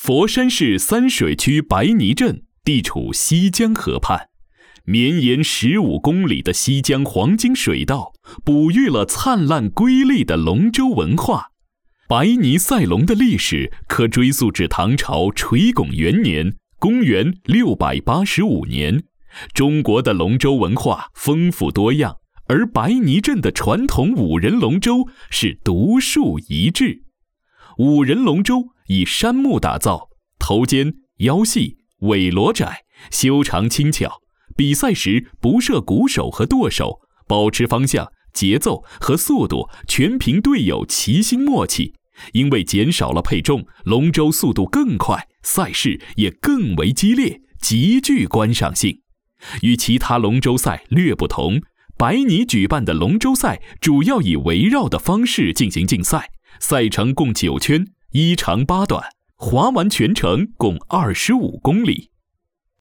佛山市三水区白泥镇地处西江河畔，绵延15公里的西江黄金水道哺育了灿烂瑰丽的龙舟文化。白泥赛龙的历史可追溯至唐朝垂拱元年，公元685年。中国的龙舟文化丰富多样，而白泥镇的传统五人龙舟是独树一帜。五人龙舟以杉木打造，头尖、腰细、尾螺窄，修长轻巧。比赛时不设鼓手和舵手，保持方向、节奏和速度全凭队友齐心默契。因为减少了配重，龙舟速度更快，赛事也更为激烈，极具观赏性。与其他龙舟赛略不同，白泥举办的龙舟赛主要以围绕的方式进行竞赛，赛程共9圈，1长8短，划完全程共25公里。